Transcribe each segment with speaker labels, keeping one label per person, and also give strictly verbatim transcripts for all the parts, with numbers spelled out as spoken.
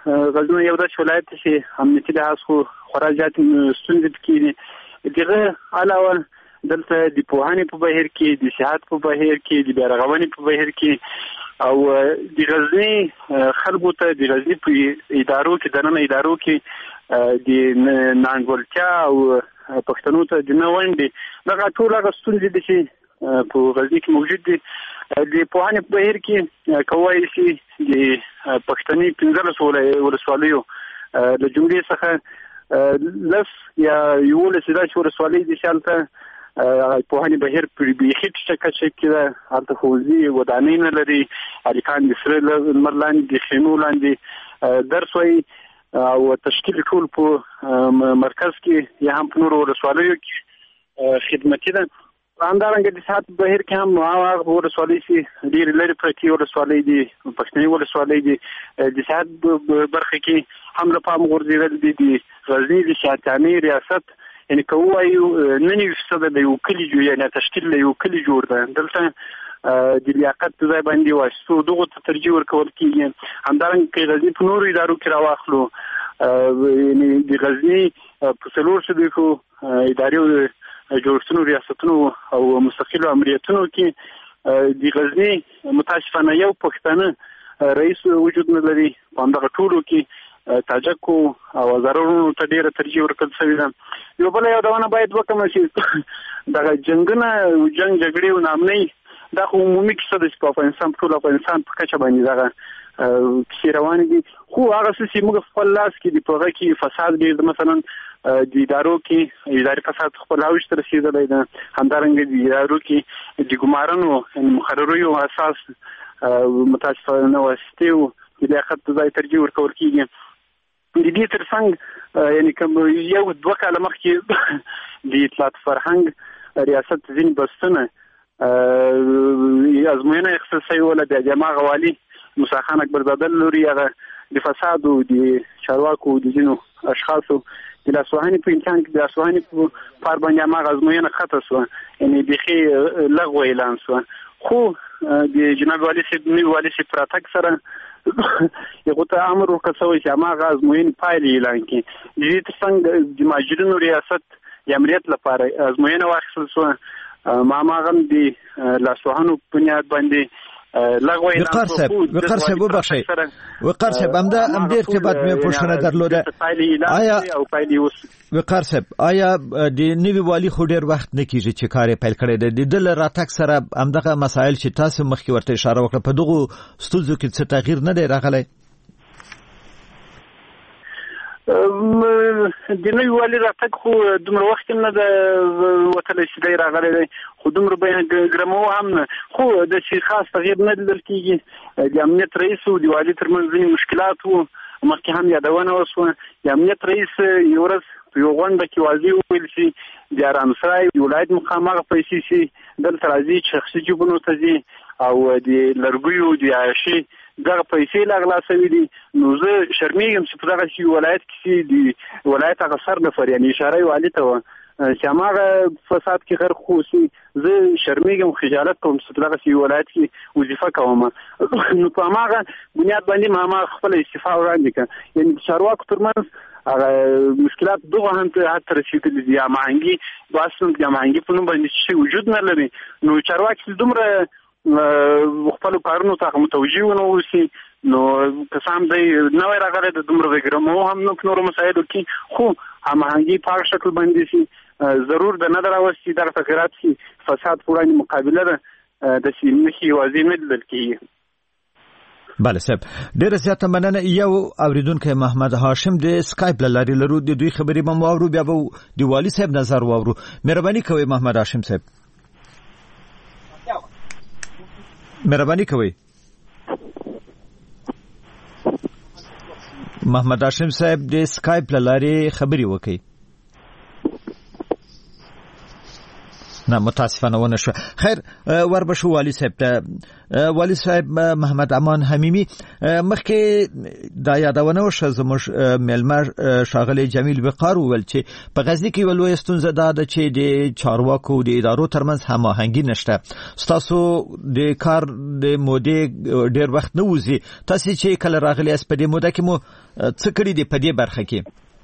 Speaker 1: غزني یو داسې ولایت چې امنیتي لحاظ خو خورا زیات ستونزې پکې دي. دغه علاوه دلته د پوهنې په بهیر کې، د صحت په بهیر کې، د بیارغونې په بهیر کې او د غزني خلکو ته د غزني په ادارو کې دننه ادارو کې د نانګولتیا او پښتنو ته د نه ونډې دغه ټول هغه ستونزې دي چې په غزني کې موجود دي. د پوهنې په بهیر کې کوای شي د پښتني پنځلس ولسوالیو له جملې څخه لس یا یولس داسې ولسوالۍ دي چې هلته پوهنې بهیر بیخي ټیټه کچه کې ده. هلته ښوونځي ودانۍ نه لري، هلکان د سره لمر لاندې د خیمو لاندې درس وایي او تشکیل ټول په مرکز کې یا هم په نورو ولسوالیو کې خدمتي ده. همدارنګه د صحت بهیر کې هم هغه ولسوالۍ چې ډېرې لرې پرتې ولسوالۍ دي، پښتني ولسوالۍ دي، د صحت برخه کې هم له پامه غورځېدل دي. د غزني د شاهجانۍ ریاست یعنې که ووایو نه نوي فیصده د یو کلي یعنې تشکیل له یو کلي جوړ ده. دلته د لیاقت په ځای باندې واسطو دغو ته ترجیح ورکول کېږي. همدارنګه که غزني په نورو ادارو کې راواخلو، یعنې د غزني په څلور صدیقو ادارې جوړښتونو، ریاستونو او مستقلو امریتونو کې د غزني متاسفانه یو پښتانه رئیس وجود نه لري. په همدغه ټولو کې تاجکو او هزارونو ته ډېره ترجیح ورکړل شوې ده. یو بله یادونه باید وکړم چې دغه جنګونه، جنګ جګړې او ناامنۍ دا خو عمومي کیسه ده چې په افغانستان په ټول افغانستان په کچه باندې دغه کیسې روانې دي. خو هغه څه چې موږ خپل لاس کې دي، په هغه کې فساد ډېر ده. مثلا د ادارو کې اداري فساد خپل اوج ته رسېدلی ده. همدارنګه د ادارو کې د ګمارنو مقرریو اساس متاسفانه واسطې او د لیاقت په ځای ترجیح ورکول کېږي. د دې تر څنګ یعنې کوم یو دوه کاله مخکې د اطلاعات فرهنګ ریاست ځینې بستونه ازموینه اخیستل شوې وه له د هماغه والي موسی خان اکبرزاده له لوري. هغه د فساد او د چارواکو د ځینو اشخاصو د لاسوهنې په امکان کې د لاسوهنې په پار باندې هماغه ازموینه ختمه شوه، یعنې بیخي لغوه اعلان شوه. خو د جناب والي صاحب نوي والي صاحب په راتګ سره هغو ته امر ورکړل شوی چې هماغه ازموینې پایلې اعلان کړي. د دې تر څنګ د مهاجرینو ریاست د امنیت لپاره ازموینه واخیستل شوه. هماغه هم د لاسوهنو په بنیاد باندې لغوه اعلان
Speaker 2: وقار صاحب وقار صاحب وبخښئ وقار صاحب همدا همدې ارتباط مې پوښتنه درلوده. آیا وقار صاحب آیا د نوي والي خو ډېر وخت نه کېږي چې کار یې پیل کړی دی، د ده له راتګ سره همدغه مسایل چې تاسو مخکې ورته اشاره وکړه په دغو ستونزو کې څه تغییر نه دی راغلی؟
Speaker 1: د نوي والي راتګ خو دومره وخت هم نه ده وتلی چې دی راغلی دی، خو دومره به ګرمو هم نه، خو داسې خاص تغییر نه لیدل کېږي. د امنیت رئیس او د والي ترمنځ ځینې مشکلات وو، مخکې هم یادونه وشوه. د امنیت رئیس یو ورځ په یو غونډه کې واضح وویل چې د ارامسرای د ولایت مقام هغه پیسې چې دلته راځي شخصي جیبونو ته ځي او د لرګیو د عیاشي دغه پیسې لاغلا شوي دي. نو زه شرمېږم چې په دغه ولایت کې د ولایت هغه سر نفر یعنې اشاره یې والي ته وه چې هماغه فساد کې غرق اوسي. زه شرمېږم، خجالت کوم چې په دغه ولایت کې وظیفه کوم. نو په هماغه بنیاد باندې ما هماغه خپله استعفا وړاندې کړه. یعنې د چارواکو ترمنځ هغه مشکلات دغه هم ته حتی رسېدلي دي. هماهنګي اصلا د هماهنګي په نوم باندې شی وجود نه لري. نو چارواکي دومره خپلو کارونو ته متوجه ونه اوسي، نو که څه هم دی نوی راغلی د دومره د ګرمو هم نه په نورو مسایلو کې، خو هماهنګي په هغه شکل باندې شي ضرور د نه ده راوستي دغه تغیرات شي. فساد په وړاندې مقابله ده داسې نښې واضح نه لیدل کېږي.
Speaker 2: بله صاحب ډېره زیاته مننه. یو اوریدونکی محمد هاشم د سکایپ له لارې لرو، د دوی خبرې به مو اورو، بیا به د والي صاحب نظر واورو. مهرباني کوئ محمد هاشم صاحب، مهرباني کوئ. محمد هاشم صاحب د سکایپ له لارې خبرې وکړئ. نه متاسفانه ونه شو. خیر وربشو والی صاحب ته والی صاحب محمد امان حمیمی مخکې دا یادونه وشو زموږ ملمر شاغلی جمیل وقار ول چې په غزنی کې ولوي ستونزه ده چې د چارواکو د ادارو ترمنځ هماهنګي نشته. تاسو د کار د مودې ډیر وخت نه وځي، تاسو چې کله راغلی اس په دې موده کې مو څه کړی دی په دې برخه کې؟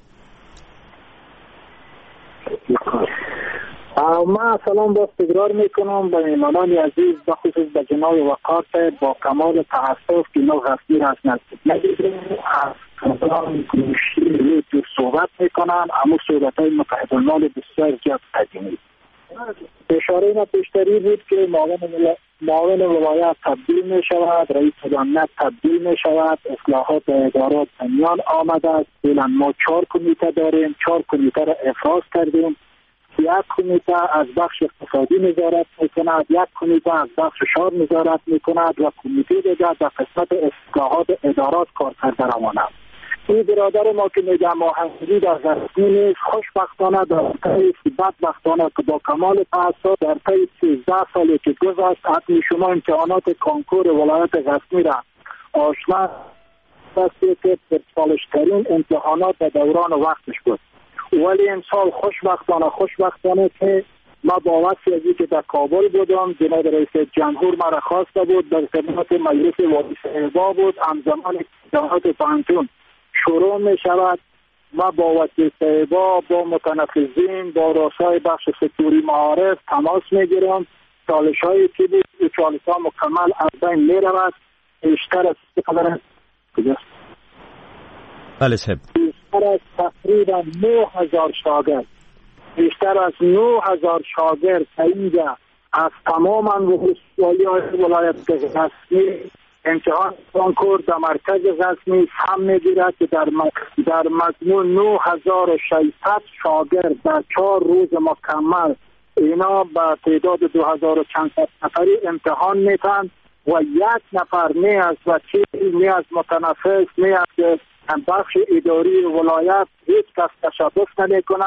Speaker 3: ما سلام باز تکرار میکنم به مهمانان عزیز بخصوص به جناب وقار با کمال تاسف که ما غفیر هست نزدیک ندیدیم از کمال کنشی تو صحبت میکنن اما صحبت های متحد المال بسیار زیاد قدیمی. اشاره ما پیشتری بود که معاون معاون ولایت تبدیل می شود، رئیس جمهوریت تبدیل می شود، اصلاحات ادارات میان آمده است. فعلا ما چهار کمیته داریم، چهار کمیته را افراز کردیم. یک کمیته از بخش اقتصادی نظارت میکند، یک کمیته از بخش شار نظارت میکند و کمیته دیگر در قسمت اصلاحات ادارات کار کرده روانند. این برادر ما که میگه هماهنگی در رسمی نیست، خوشبختانه در طی بدبختانه که با کمال تاسف در طی سیزده سالی که گذشت حتی شما امتحانات کانکور ولایت غزنی را آشنا هستید که پرسالشترین امتحانات در دوران وقتش بود. ولی امسال خوشبختانه خوشبختانه که ما با وقتی ازی که در کابل بودم جناب رئیس جمهور مرا خواسته بود در خدمت مجلس والی صاحبا بود همزمان امتحانات پانتون شروع می شود. ما با وکیل صاحبا با متنفذین با رؤسای بخش سکتوری معارف تماس می گیرم. چالش هایی که بود و چالش ها مکمل از بین می رود. بیشتر از قدر
Speaker 2: بله صاحب
Speaker 3: بیشتر از تقریبا نه هزار شاگرد بیشتر از نه هزار شاگرد اینجا از تمام والی های ولایت غزنی امتحان کنکور در مرکز غزنی هم میگیرد که در در مجموع نه هزار و ششصد شاگرد در چهار روز مکمل اینا با تعداد دو هزار و چند صد نفری امتحان میتن و یک نفر نه از وکیل نه از متنفذ نه از بخش اداری ولایت هیچ کس تشبث نمیکنه.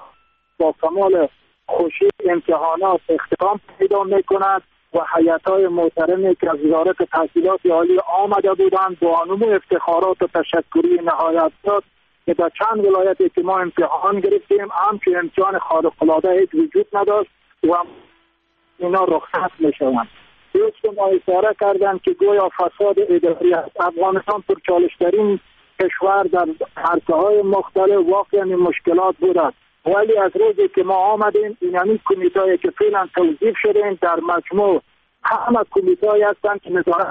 Speaker 3: با کمال خوشی امتحانات اختتام پیدا میکند و هیئت‌های محترمی که از وزارت تحصیلات عالی آمده بودند با نمو افتخارات و تشکری نهایت داد که در چند ولایتی که ما امتحان گرفتیم همچون امتحان خارق‌العاده هیچ وجود نداشت و اینا رخصت میشوند. دوست ما اشاره کردند که گویا فساد اداری است. افغانستان پر چالش‌ترین کشور در حرکه‌های مختلف واقعا مشکلات بوده، ولی از روزی که ما آمدیم اینمی کمیته‌ای که فعلا توظیف شدیم در مجموع همه کمیته‌ای هستند که نظارت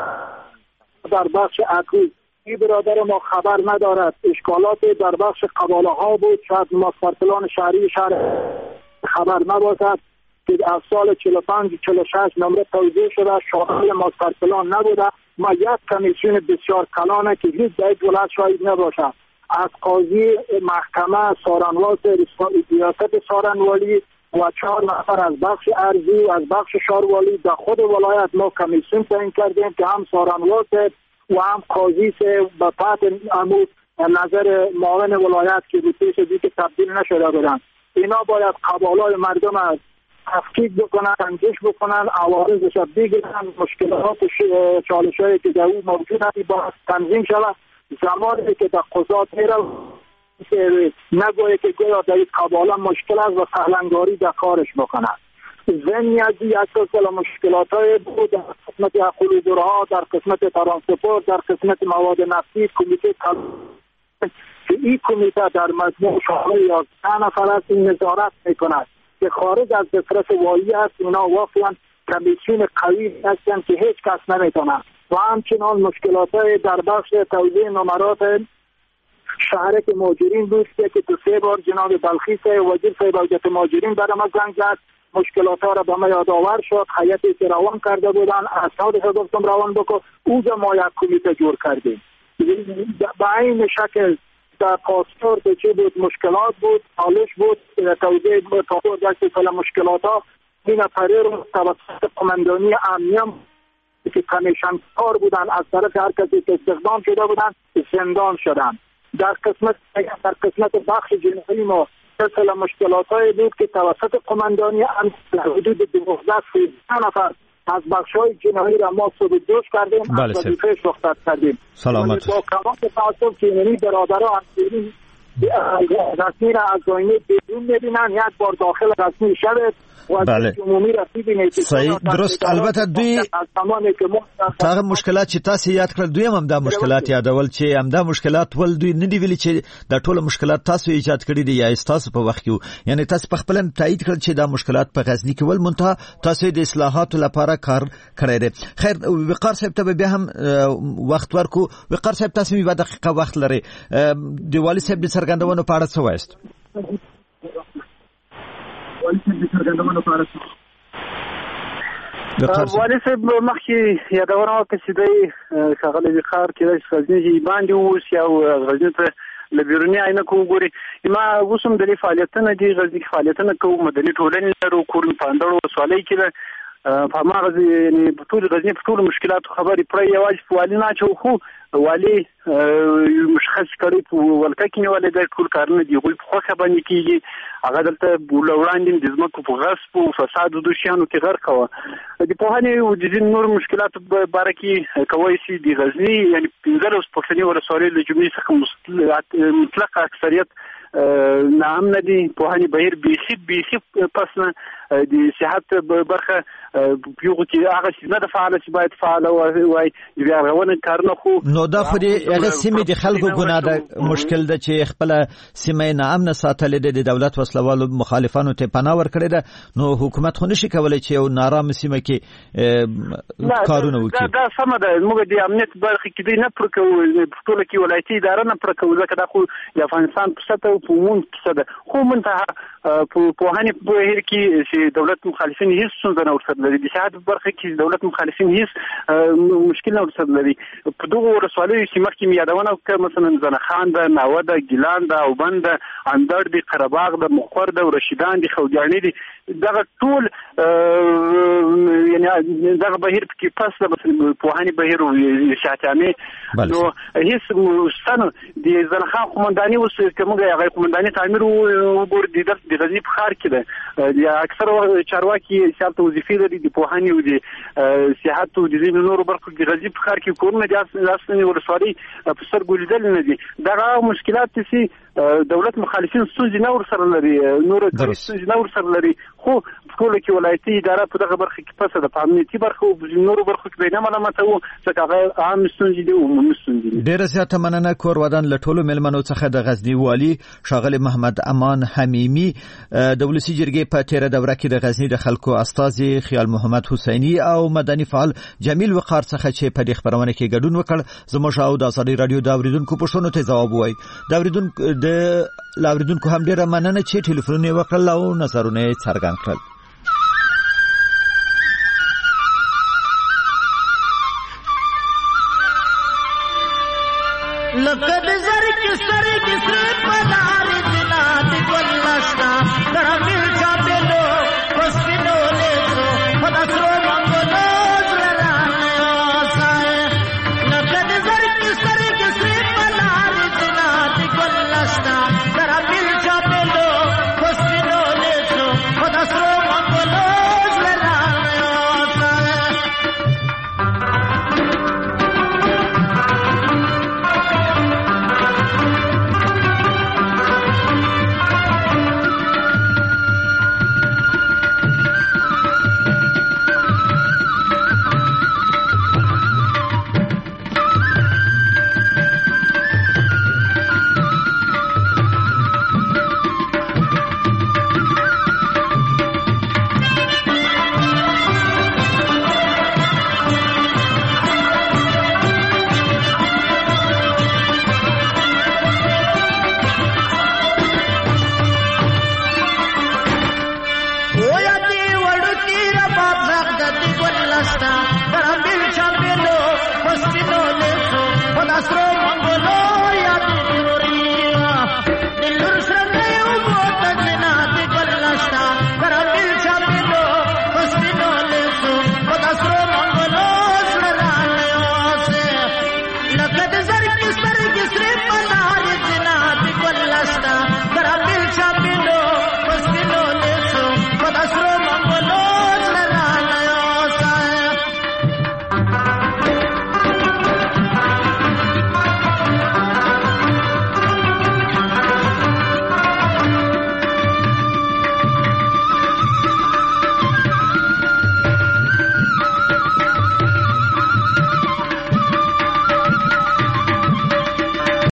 Speaker 3: در بخش عقلی. این برادر ما خبر ندارد اشکالات در بخش قباله ها بود، شاید ماسپارتلان شهری شهر خبر نباشد که از سال چهل و پنج چهل و شش نمره توضیح شده شامل ماسپارتلان نبوده. ما یک کمیسیون بسیار کلانه که هیچ دایت ولایت شاید نباشد از قاضی محکمه سارنواز ریاست سارنوالی و چهار نفر از بخش ارضی و از بخش شاروالی در خود ولایت ما کمیسیون تعیین کردیم که هم سارنواز و هم قاضی سے به پات امود نظر معاون ولایت که بودیش دی که تبدیل نشده بودن. اینا باید قبالای مردم از تفکیک بکنن، انجش بکنن، عوارضش بگیرن، مشکلات چالش هایی که در او موجود هستی با تنظیم شود. زمانی که در قضات میره نگویه که گویا در این قباله مشکل است و سهلنگاری در کارش بکنن. ضمن از یک سلسله مشکلات های بود در قسمت قلوبرها، در قسمت ترانسپورت، در قسمت مواد نفتی کمیته که این کمیته در مجموع شامل یازده نفر است این نظارت میکند که خارج از دسترس والی است. اینا واقعا کمیسیون قوی هستند که هیچ کس نمیتونه و همچنان مشکلات های در بخش توزیع نمرات شهرک مهاجرین بود که تو سه بار جناب بلخی صاحب وزیر صاحب حوزه مهاجرین برام زنگ زد، مشکلات ها را به ما یادآور شد. هیئتی که روان کرده بودن اسنادش را گفتم روان بکن، اونجا ما یک کمیته جور کردیم. به این شکل در پاسپورت چی بود مشکلات بود، حالش بود توزیع پاسپورت دست کل مشکلات ها این پریر توسط قماندانی امنیه که کمیشن کار بودن از طرف هر کسی که استخدام شده بودن زندان شدن. در قسمت در قسمت بخش جنایی ما سلسله مشکلات‌های بود که توسط قماندانی امن حدود دوازده سیزده نفر از بخش‌های جنایی را ما صدوش کردیم، از وظیفه رخصت کردیم.
Speaker 2: سلامت.
Speaker 3: با کمال تأسف که یعنی برادرها همچنین رسمی را از آینه بیرون می‌بینن، یک بار داخل رسمی شود
Speaker 2: بله صحیح درست. البته دوی تاغه مشکلات چې تاسو یاد کړل دوی هم دا مشکلات یادول چې هم دا مشکلات ول دوی نه دی ویلي چې دا ټول مشکلات تاسو ایجاد کړی دي یا تاسو په وخت کې، یعنی تاسو په خپل تایید کړل چې دا مشکلات په غزنی کې ول منتها تاسو د اصلاحات لپاره کار کړی دی. خیر وقار صاحب ته به هم وخت ورکو. وقار صاحب تاسو یو دقیقه وخت لري، دی والی صاحب د څرګندونو په اړه څه وایست؟
Speaker 1: والی صاحب مخکې یادونه وکړه چې دی ښاغلی وقار کېدای شي غزني باندې واوسي او غزني ته له بیروني عینکو وګوري. ما اوس هم د دې فعالیتونه دي، غزني کې فعالیتونه کوو، مدني ټولنې لرو، کورن په اندړو ولسوالۍ کې ده. په هماغه یعنې په ټول غزني په ټولو مشکلاتو خبرې پرې یوازې په والي نه اچوو، خو والي مشخص کړی په ولکه کې نیولې ده، ټول کارونه د هغوی په خوښه باندې کېږي. هغه دلته له وړاندې د ځمکو په غصب او فساد او دوشیانو کې غرق وه. د پوهنې او د ځینو نورو مشکلاتو په باره کې کولی شي د غزني یعنې پنځلس پښتني ولسوالۍ له جملې څخه مطلق اکثریت ناامنه دي. پوهنې بهیر بیخي بیخي پس نه د صحت برخه یو کې هغه چې نه د فعاله چې باید فعاله وای د بیا رغونې کارونه، خو
Speaker 2: نو دا خو د هغه سیمې د خلکو ګناه ده، مشکل ده چې خپل سیمه ناامنه ساتلې ده، د دولت وسلوالو مخالفانو ته پناه ورکړې ده، نو حکومت خو نشي کولای چې یو نارامه سیمه کې کارونه وکړي.
Speaker 1: دا سمه ده، موږ د امنیت برخه کې دی نه پر کوو، په ټوله کې ولایتي اداره نه پر کوو، ځکه دا خو د افغانستان په سطح او په عموم کیسه ده. خو منتها په پوهنې په بهیر کې چې دولت مخالفین هیڅ ستونزه نه ورسره لري، د صحت په برخه کې دولت مخالفین هیڅ مشکل نه ورسره لري. په دغو ولسوالیو چې مخکې مې یادونه وکړه، مثلا زنخان ده، ناوه ده، ګیلان ده، اوبند ده، اندړ دي، قرهباغ ده، مخور ده، ورشیدان دي، خوږیاڼي دي، دغه ټول یعنې دغه بهیر کې پس ده، مثلا پوهنې بهیر او صحت عامې نو هیڅ شته نه. د زنخان قومنداني اوس که موږ هغه قومنداني تعمیر وګورو، د غزني په ښار کې ده، اکثره چارواکي سیالته وظیفې لري د پوهنې او د صحت او د ځینو نورو برخو کې. غزني په ښار کې کورونه د اصلي ولسوالۍ په سترګو لیدلې نه دي. دغه مشکلات چې دولت مخالفین ستونزې نه ورسره لري، نور ستونزې نه ورسره لري، خو په ټوله کې ولایتي اداره په دغه برخه کې پسه ده، په امنیتي برخه او نورو برخو کې به نه ملامته وو، ځکه هغه عام ستونزې دي او عمومي ستونزې دي.
Speaker 2: ډېره زیاته مننه. کور ودان له ټولو مېلمنو څخه د غزني والي ښاغلی محمد امان حمیمي، د ولسي جرګې په تېره دوره کې د غزني د خلکو استازي خیال محمد حسیني او مدني فعال جمیل وقار څخه چې په دې خبرونه کې ګډون وکړ. زموږ او د ازادي رادیو د اوریدونکو پوښتنو ته ځواب وایي. د اوریدونکو د لاوریدونکو هم ډېره مننه چې ټلیفون یې وکړل او نظرونه یې څرګند کړل.